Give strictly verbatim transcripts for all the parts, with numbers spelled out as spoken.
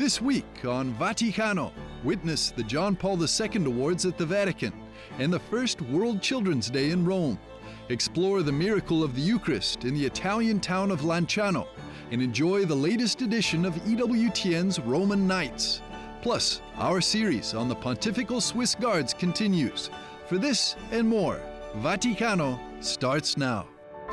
This week on Vaticano, witness the John Paul the Second Awards at the Vatican and the first World Children's Day in Rome. Explore the miracle of the Eucharist in the Italian town of Lanciano and enjoy the latest edition of E W T N's Roman Nights. Plus, our series on the Pontifical Swiss Guards continues. For this and more, Vaticano starts now.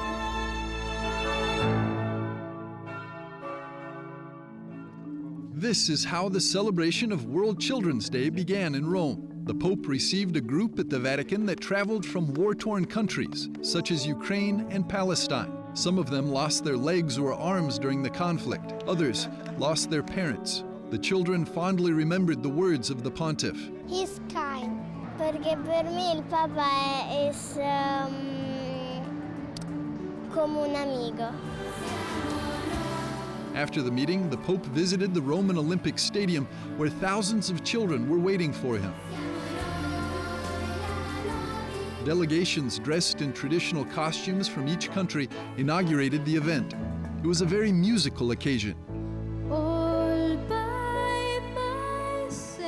This is how the celebration of World Children's Day began in Rome. The Pope received a group at the Vatican that traveled from war-torn countries, such as Ukraine and Palestine. Some of them lost their legs or arms during the conflict. Others lost their parents. The children fondly remembered the words of the pontiff. He's kind, perché per me il Papa è is, um, come un amigo. After the meeting, the Pope visited the Roman Olympic Stadium where thousands of children were waiting for him. Delegations dressed in traditional costumes from each country inaugurated the event. It was a very musical occasion. All by myself.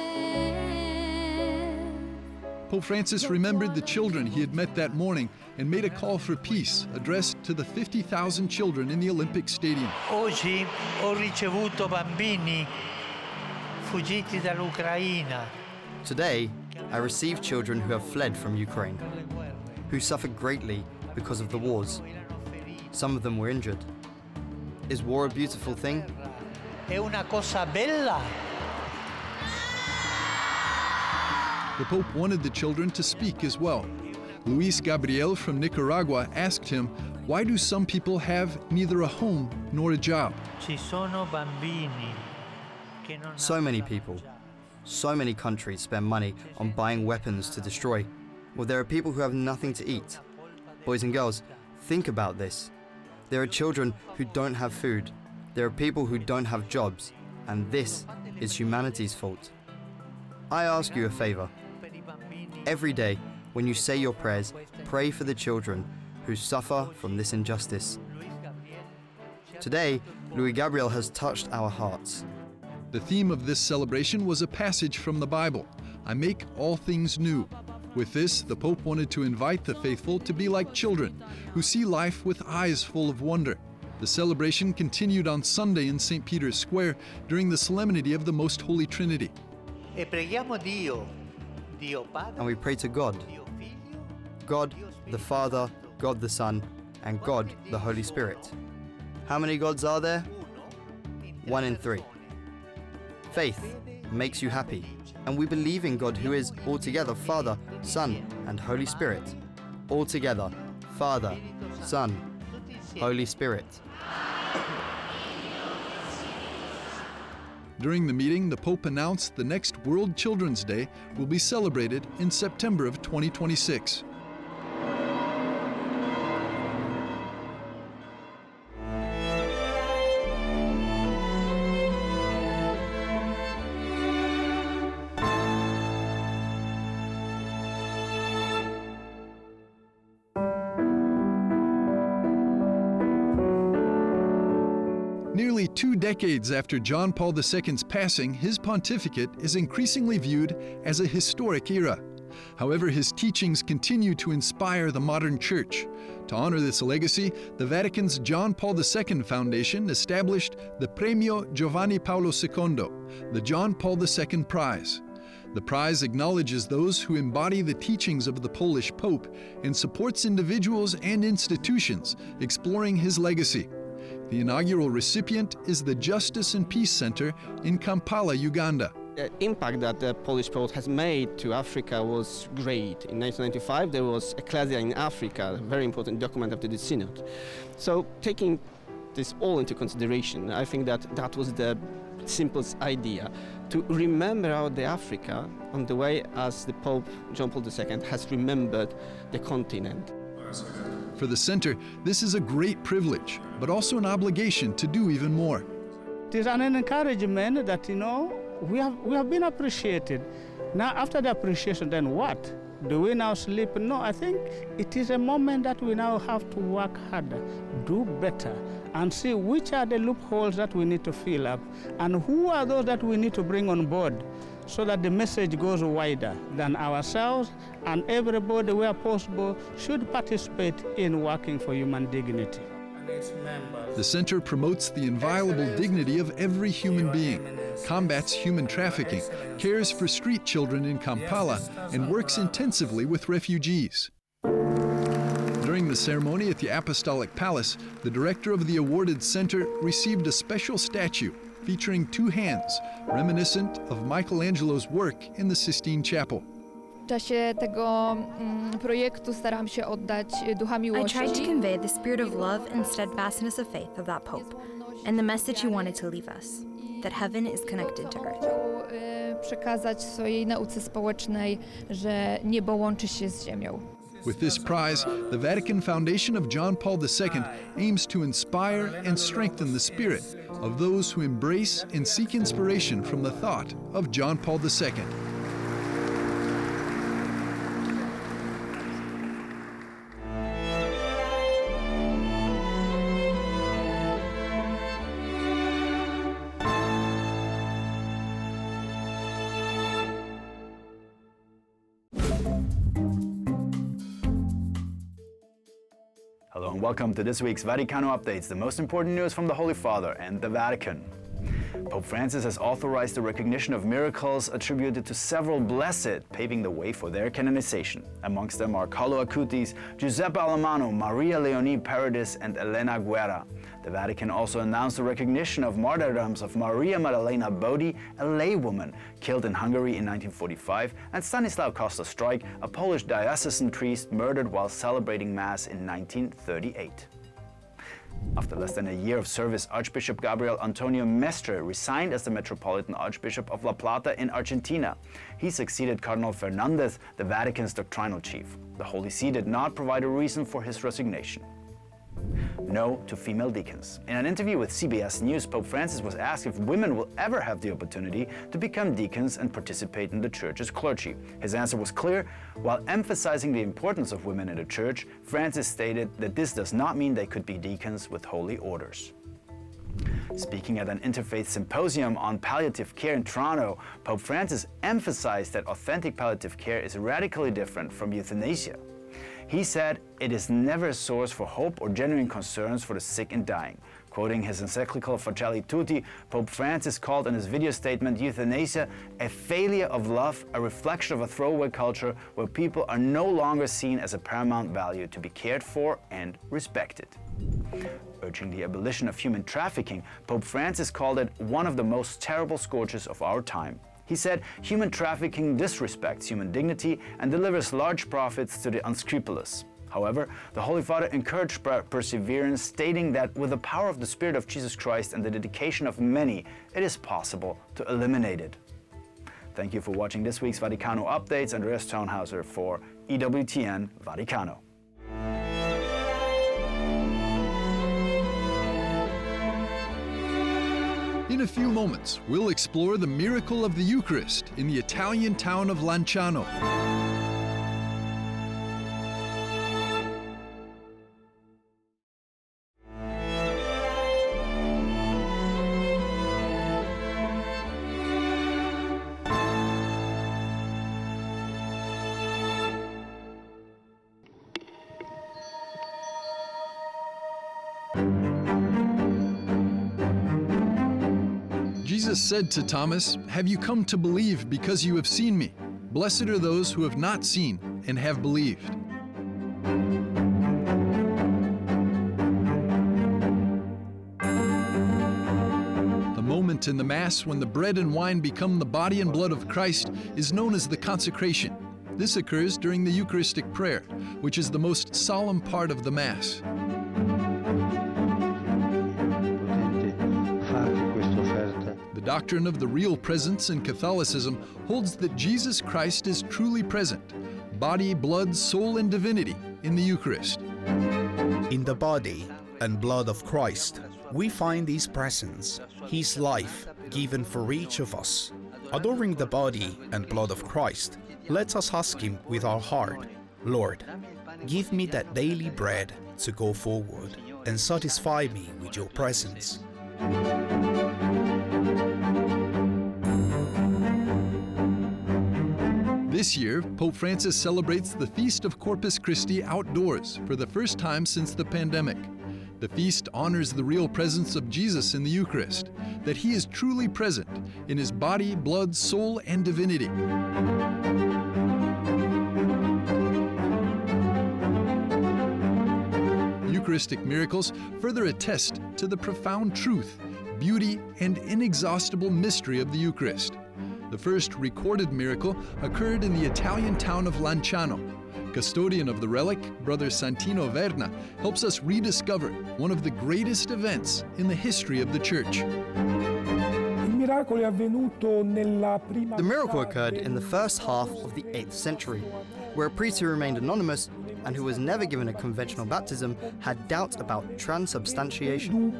Pope Francis remembered the children he had met that morning and made a call for peace addressed to the fifty thousand children in the Olympic Stadium. Oggi ho ricevuto bambini fuggiti dall'Ucraina. Today, I received children who have fled from Ukraine, who suffered greatly because of the wars. Some of them were injured. Is war a beautiful thing? È una cosa bella. The Pope wanted the children to speak as well. Luis Gabriel from Nicaragua asked him, why do some people have neither a home nor a job? Ci sono bambini che non So hanno many da people, mangiare. so many countries spend money on buying weapons to destroy. Well, there are people who have nothing to eat. Boys and girls, think about this. There are children who don't have food. There are people who don't have jobs. And this is humanity's fault. I ask you a favor. Every day, when you say your prayers, pray for the children who suffer from this injustice. Today, Luis Gabriel has touched our hearts. The theme of this celebration was a passage from the Bible, I make all things new. With this, the Pope wanted to invite the faithful to be like children, who see life with eyes full of wonder. The celebration continued on Sunday in Saint Peter's Square during the Solemnity of the Most Holy Trinity. E preghiamo Dio, Dio Padre, And we pray to God, Dio Figlio, God the Father, God the Son, and God the Holy Spirit. How many gods are there? One in three. Faith makes you happy, and we believe in God who is altogether Father, Son, and Holy Spirit. Altogether, Father, Son, Holy Spirit. During the meeting, the Pope announced the next World Children's Day will be celebrated in September of twenty twenty-six. Nearly two decades after John Paul the Second's passing, his pontificate is increasingly viewed as a historic era. However, his teachings continue to inspire the modern church. To honor this legacy, the Vatican's John Paul the Second Foundation established the Premio Giovanni Paolo secondo, the John Paul the Second Prize. The prize acknowledges those who embody the teachings of the Polish Pope and supports individuals and institutions exploring his legacy. The inaugural recipient is the Justice and Peace Center in Kampala, Uganda. The impact that the Polish Pope has made to Africa was great. In nineteen ninety-five, there was Ecclesia in Africa, a very important document after the Synod. So taking this all into consideration, I think that that was the simplest idea, to remember out the Africa on the way as the Pope John Paul the Second has remembered the continent. For the center, this is a great privilege, but also an obligation to do even more. It is an encouragement that, you know, we have, we have been appreciated. Now, after the appreciation, then what? Do we now sleep? No, I think it is a moment that we now have to work harder, do better, and see which are the loopholes that we need to fill up, and who are those that we need to bring on board, so that the message goes wider than ourselves, and everybody, where possible, should participate in working for human dignity. The center promotes the inviolable dignity of every human being, combats human trafficking, cares for street children in Kampala, and works intensively with refugees. During the ceremony at the Apostolic Palace, the director of the awarded center received a special statue featuring two hands, reminiscent of Michelangelo's work in the Sistine Chapel. W czasie tego mm, projektu staram się oddać ducha I miłości. tried to convey the spirit of love and steadfastness of faith of that Pope, and the message he wanted to leave us, that heaven is connected to earth. Chciał, y, przekazać swojej nauce społecznej, że niebo łączy się z ziemią. With this prize, the Vatican Foundation of John Paul the Second aims to inspire and strengthen the spirit of those who embrace and seek inspiration from the thought of John Paul the Second. Hello and welcome to this week's Vaticano Updates, the most important news from the Holy Father and the Vatican. Pope Francis has authorized the recognition of miracles attributed to several blessed, paving the way for their canonization. Amongst them are Carlo Acutis, Giuseppe Alemanno, Maria Leonie Paradis, and Elena Guerra. The Vatican also announced the recognition of martyrdoms of Maria Maddalena Bodi, a laywoman killed in Hungary in nineteen forty-five, and Stanislaw Kosta-Stryk, a Polish diocesan priest murdered while celebrating Mass in nineteen thirty-eight. After less than a year of service, Archbishop Gabriel Antonio Mestre resigned as the Metropolitan Archbishop of La Plata in Argentina. He succeeded Cardinal Fernandez, the Vatican's doctrinal chief. The Holy See did not provide a reason for his resignation. No to female deacons. In an interview with C B S News, Pope Francis was asked if women will ever have the opportunity to become deacons and participate in the Church's clergy. His answer was clear. While emphasizing the importance of women in the Church, Francis stated that this does not mean they could be deacons with holy orders. Speaking at an interfaith symposium on palliative care in Toronto, Pope Francis emphasized that authentic palliative care is radically different from euthanasia. He said, "It is never a source for hope or genuine concerns for the sick and dying." Quoting his encyclical Fratelli Tutti, Pope Francis called in his video statement euthanasia a failure of love, a reflection of a throwaway culture where people are no longer seen as a paramount value to be cared for and respected. Urging the abolition of human trafficking, Pope Francis called it one of the most terrible scourges of our time. He said, human trafficking disrespects human dignity and delivers large profits to the unscrupulous. However, the Holy Father encouraged perseverance, stating that with the power of the Spirit of Jesus Christ and the dedication of many, it is possible to eliminate it. Thank you for watching this week's Vaticano Updates. Andreas Townhauser for E W T N Vaticano. In a few moments, we'll explore the miracle of the Eucharist in the Italian town of Lanciano. Jesus said to Thomas, "Have you come to believe because you have seen me? Blessed are those who have not seen and have believed." The moment in the Mass when the bread and wine become the body and blood of Christ is known as the consecration. This occurs during the Eucharistic prayer, which is the most solemn part of the Mass. The doctrine of the real presence in Catholicism holds that Jesus Christ is truly present, body, blood, soul, and divinity, in the Eucharist. In the body and blood of Christ, we find His presence, His life given for each of us, Adoring the body and blood of Christ, let us ask Him with our heart, Lord, give me that daily bread to go forward and satisfy me with your presence. This year, Pope Francis celebrates the Feast of Corpus Christi outdoors for the first time since the pandemic. The feast honors the real presence of Jesus in the Eucharist, that He is truly present in His body, blood, soul, and divinity. Eucharistic miracles further attest to the profound truth, beauty, and inexhaustible mystery of the Eucharist. The first recorded miracle occurred in the Italian town of Lanciano. Custodian of the relic, Brother Santino Verna, helps us rediscover one of the greatest events in the history of the Church. The miracle occurred in the first half of the eighth century, where a priest who remained anonymous and who was never given a conventional baptism had doubt about transubstantiation.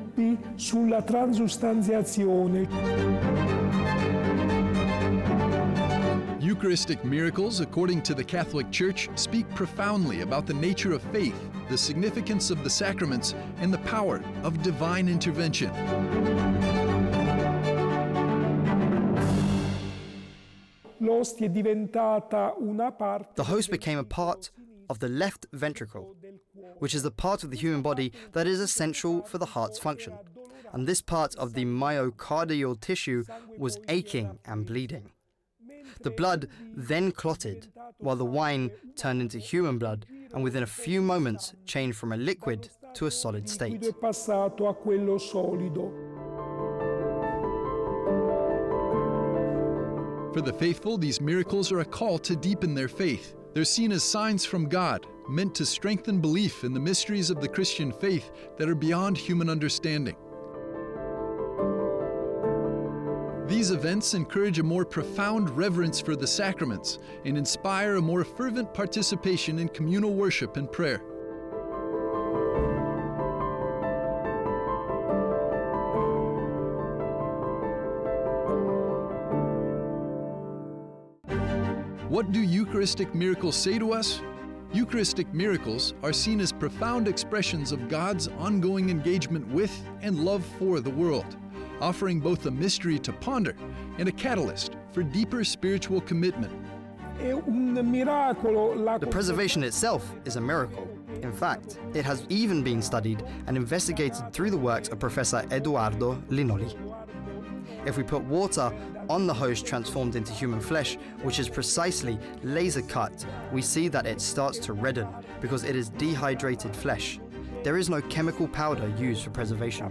Eucharistic miracles, according to the Catholic Church, speak profoundly about the nature of faith, the significance of the sacraments, and the power of divine intervention. The host became a part of the left ventricle, which is the part of the human body that is essential for the heart's function. And this part of the myocardial tissue was aching and bleeding. The blood then clotted, while the wine turned into human blood and within a few moments changed from a liquid to a solid state. For the faithful, these miracles are a call to deepen their faith. They're seen as signs from God, meant to strengthen belief in the mysteries of the Christian faith that are beyond human understanding. These events encourage a more profound reverence for the sacraments and inspire a more fervent participation in communal worship and prayer. What do Eucharistic miracles say to us? Eucharistic miracles are seen as profound expressions of God's ongoing engagement with and love for the world, offering both a mystery to ponder and a catalyst for deeper spiritual commitment. The preservation itself is a miracle. In fact, it has even been studied and investigated through the works of Professor Eduardo Linoli. If we put water on the host transformed into human flesh, which is precisely laser cut, we see that it starts to redden because it is dehydrated flesh. There is no chemical powder used for preservation.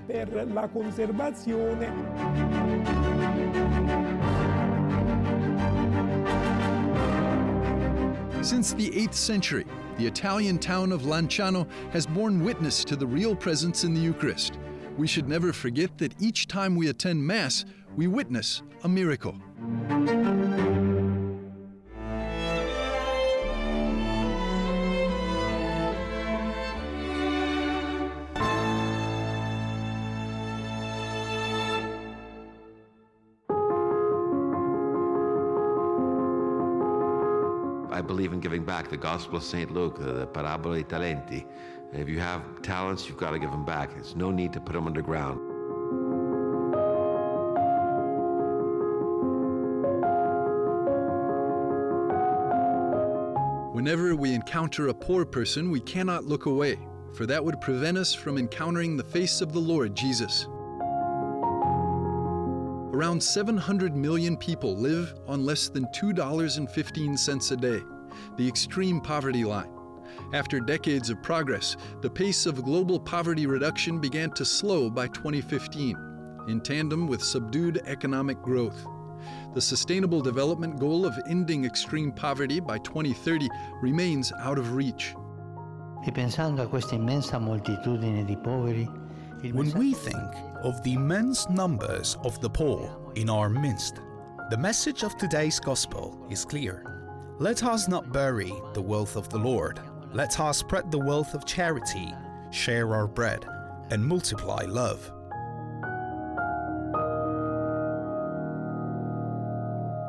Since the eighth century, the Italian town of Lanciano has borne witness to the real presence in the Eucharist. We should never forget that each time we attend Mass, we witness a miracle. I believe in giving back. The Gospel of Saint Luke, the, the Parabola dei Talenti. If you have talents, you've got to give them back. There's no need to put them underground. Whenever we encounter a poor person, we cannot look away, for that would prevent us from encountering the face of the Lord Jesus. Around seven hundred million people live on less than two dollars and fifteen cents a day, the extreme poverty line. After decades of progress, the pace of global poverty reduction began to slow by twenty fifteen, in tandem with subdued economic growth. The Sustainable Development Goal of ending extreme poverty by twenty thirty remains out of reach. When we think of the immense numbers of the poor in our midst, the message of today's Gospel is clear. Let us not bury the wealth of the Lord. Let us spread the wealth of charity, share our bread, and multiply love.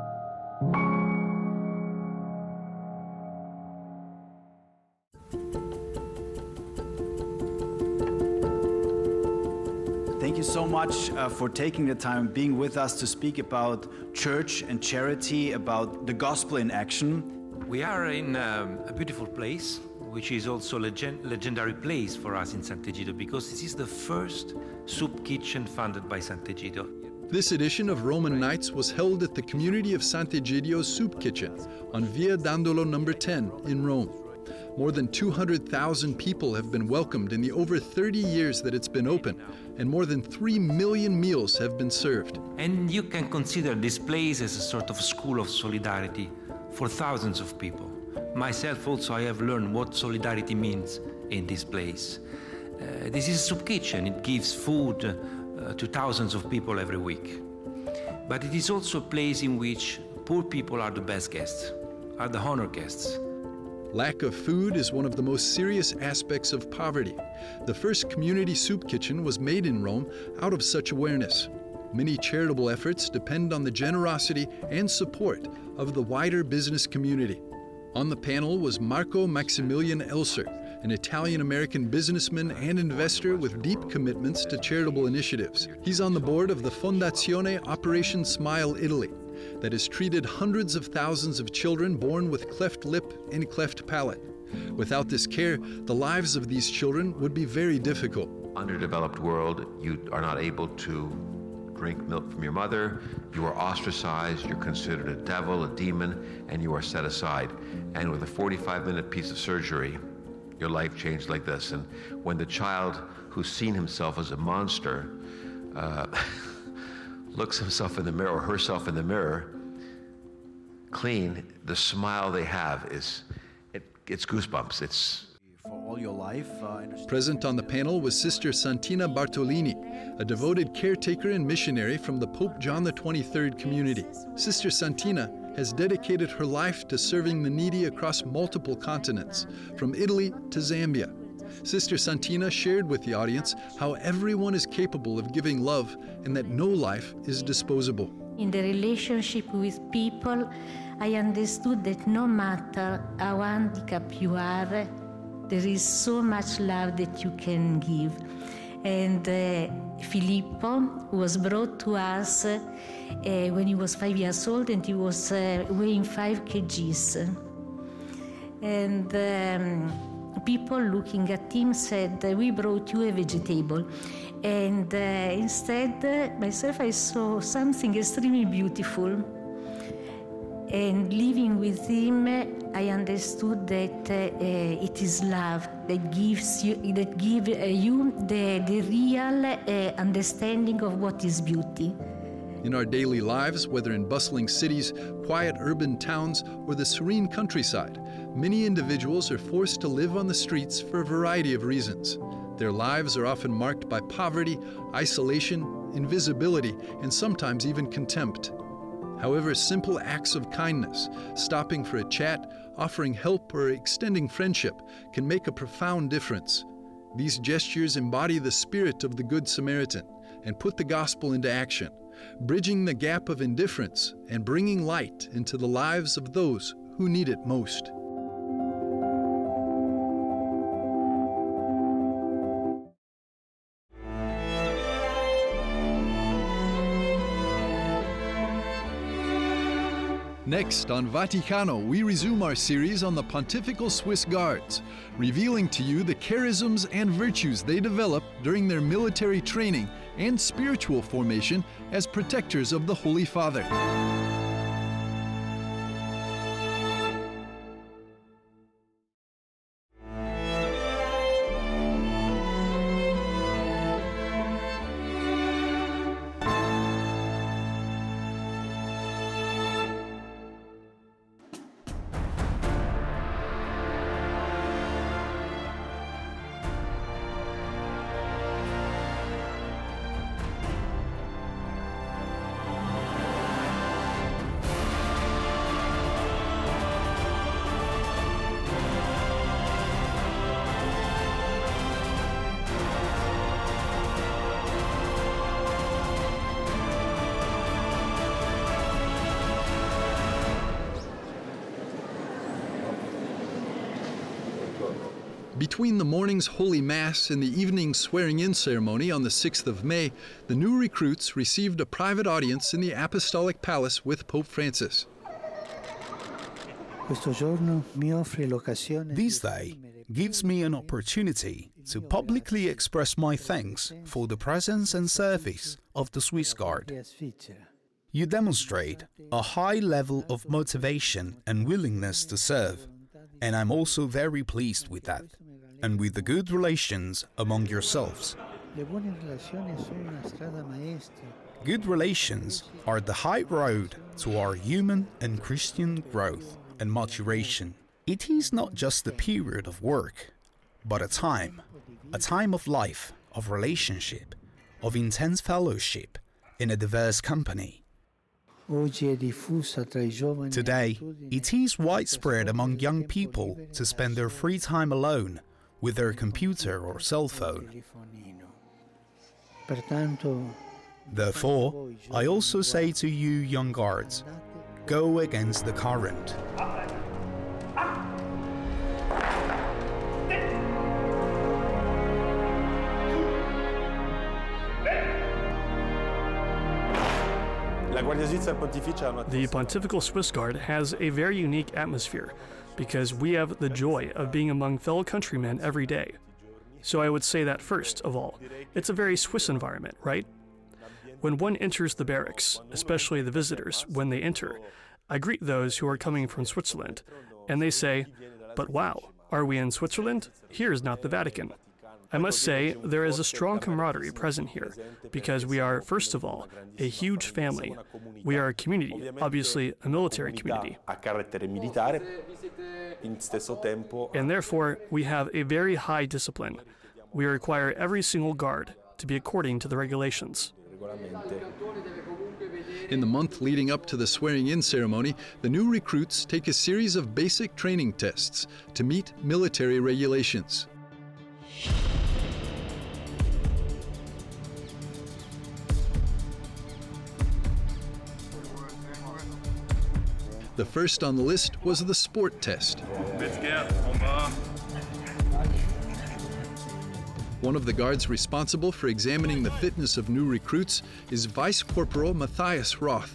thank you so much uh, for taking the time, being with us to speak about church and charity, about the gospel in action. We are in um, a beautiful place, which is also a legend legendary place for us in Sant'Egidio, because this is the first soup kitchen funded by Sant'Egidio. This edition of Roman Nights was held at the community of Sant'Egidio's Soup Kitchen on Via Dandolo number ten in Rome. More than two hundred thousand people have been welcomed in the over thirty years that it's been open, and more than three million meals have been served. And you can consider this place as a sort of school of solidarity for thousands of people. Myself also, I have learned what solidarity means in this place. Uh, this is a soup kitchen. It gives food uh, to thousands of people every week. But it is also a place in which poor people are the best guests, are the honor guests. Lack of food is one of the most serious aspects of poverty. The first community soup kitchen was made in Rome out of such awareness. Many charitable efforts depend on the generosity and support of the wider business community. On the panel was Marco Maximilian Elser, an Italian-American businessman and investor with deep commitments to charitable initiatives. He's on the board of the Fondazione Operation Smile Italy, that has treated hundreds of thousands of children born with cleft lip and cleft palate. Without this care, the lives of these children would be very difficult. Underdeveloped world, you are not able to drink milk from your mother, you are ostracized, you're considered a devil, a demon, and you are set aside. And with a forty-five minute piece of surgery, your life changed like this. And when the child who's seen himself as a monster uh, looks himself in the mirror or herself in the mirror, clean, the smile they have is, it, it's goosebumps. It's for all your life. Uh, Present on the panel was Sister Santina Bartolini, a devoted caretaker and missionary from the Pope John the twenty-third community. Sister Santina has dedicated her life to serving the needy across multiple continents, from Italy to Zambia. Sister Santina shared with the audience how everyone is capable of giving love and that no life is disposable. In the relationship with people, I understood that no matter how handicapped you are, there is so much love that you can give. And uh, Filippo was brought to us uh, when he was five years old, and he was uh, weighing five kilograms. And um, people looking at him said, we brought you a vegetable. And uh, instead, uh, myself, I saw something extremely beautiful. And living with him, I understood that uh, uh, it is love that gives you, that give uh, you the, the real uh, understanding of what is beauty. In our daily lives, whether in bustling cities, quiet urban towns, or the serene countryside, many individuals are forced to live on the streets for a variety of reasons. Their lives are often marked by poverty, isolation, invisibility, and sometimes even contempt. However, simple acts of kindness, stopping for a chat, offering help, or extending friendship can make a profound difference. These gestures embody the spirit of the Good Samaritan and put the gospel into action, bridging the gap of indifference and bringing light into the lives of those who need it most. Next on Vaticano, we resume our series on the Pontifical Swiss Guards, revealing to you the charisms and virtues they developed during their military training and spiritual formation as protectors of the Holy Father. Between the morning's Holy Mass and the evening's swearing-in ceremony on the sixth of May, the new recruits received a private audience in the Apostolic Palace with Pope Francis. This day gives me an opportunity to publicly express my thanks for the presence and service of the Swiss Guard. You demonstrate a high level of motivation and willingness to serve, and I'm also very pleased with that, and with the good relations among yourselves. Good relations are the high road to our human and Christian growth and maturation. It is not just a period of work, but a time, a time of life, of relationship, of intense fellowship in a diverse company. Today, it is widespread among young people to spend their free time alone with their computer or cell phone. Therefore, I also say to you, young guards, go against the current. The Pontifical Swiss Guard has a very unique atmosphere because we have the joy of being among fellow countrymen every day. So I would say that first of all, it's a very Swiss environment, right? When one enters the barracks, especially the visitors, when they enter, I greet those who are coming from Switzerland, and they say, "But wow, are we in Switzerland? Here is not the Vatican." I must say, there is a strong camaraderie present here, because we are, first of all, a huge family. We are a community, obviously a military community. And therefore, we have a very high discipline. We require every single guard to be according to the regulations. In the month leading up to the swearing-in ceremony, the new recruits take a series of basic training tests to meet military regulations. The first on the list was the sport test. One of the guards responsible for examining the fitness of new recruits is Vice Corporal Matthias Roth.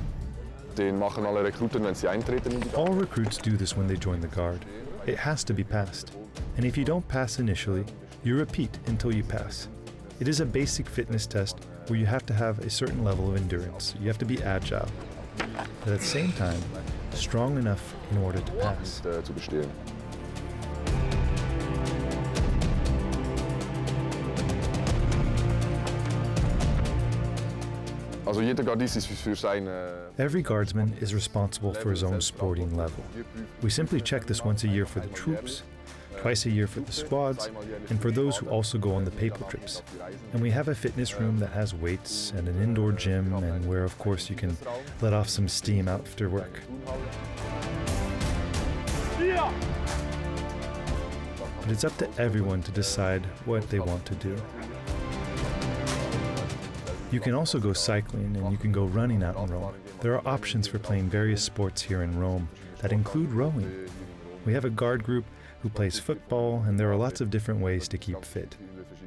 All recruits do this when they join the Guard. It has to be passed. And if you don't pass initially, you repeat until you pass. It is a basic fitness test where you have to have a certain level of endurance. You have to be agile, but at the same time, strong enough in order to pass. Every guardsman is responsible for his own sporting level. We simply check this once a year for the troops, twice a year for the squads, and for those who also go on the papal trips. And we have a fitness room that has weights and an indoor gym, and where of course you can let off some steam after work. But it's up to everyone to decide what they want to do. You can also go cycling and you can go running out in Rome. There are options for playing various sports here in Rome that include rowing. We have a guard group who plays football, and there are lots of different ways to keep fit.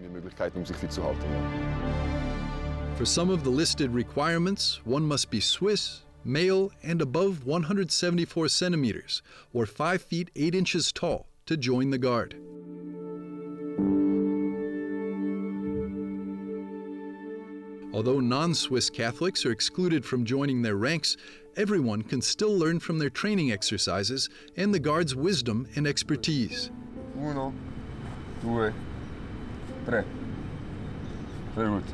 For some of the listed requirements, one must be Swiss, male, and above one hundred seventy-four centimeters, or five feet eight inches tall, to join the Guard. Although non-Swiss Catholics are excluded from joining their ranks, everyone can still learn from their training exercises and the Guard's wisdom and expertise. Uno, due, tre. Very good.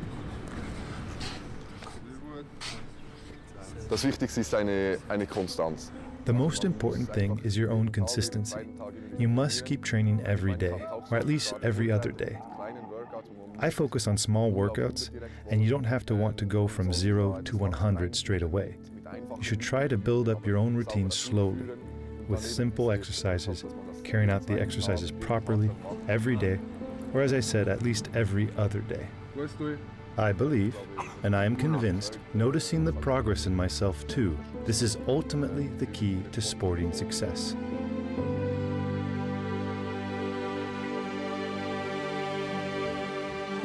Das Wichtigste ist eine, eine Konstanz. The most important thing is your own consistency. You must keep training every day, or at least every other day. I focus on small workouts, and you don't have to want to go from zero to one hundred straight away. You should try to build up your own routine slowly, with simple exercises, carrying out the exercises properly every day, or as I said, at least every other day. I believe, and I am convinced, noticing the progress in myself too, this is ultimately the key to sporting success.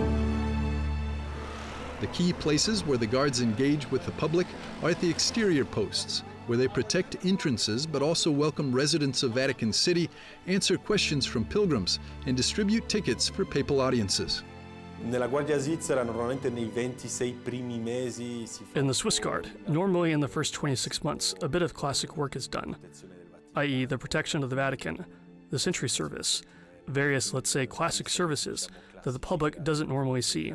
The key places where the guards engage with the public are at the exterior posts, where they protect entrances but also welcome residents of Vatican City, answer questions from pilgrims, and distribute tickets for papal audiences. Nella Guardia Svizzera normalmente nei ventisei primi mesi si fa. In the Swiss Guard, normally in the first twenty-six months, a bit of classic work is done, that is the protection of the Vatican, the Sentry Service, various, let's say, classic services that the public doesn't normally see.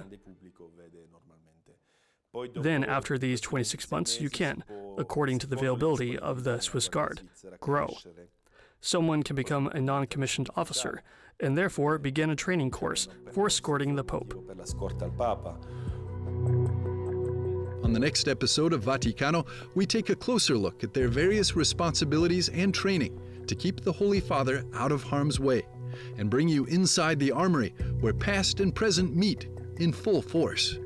Then, after these twenty-six months, you can, according to the availability of the Swiss Guard, grow. Someone can become a non-commissioned officer, and therefore begin a training course for escorting the Pope. On the next episode of Vaticano, we take a closer look at their various responsibilities and training to keep the Holy Father out of harm's way, and bring you inside the armory where past and present meet in full force.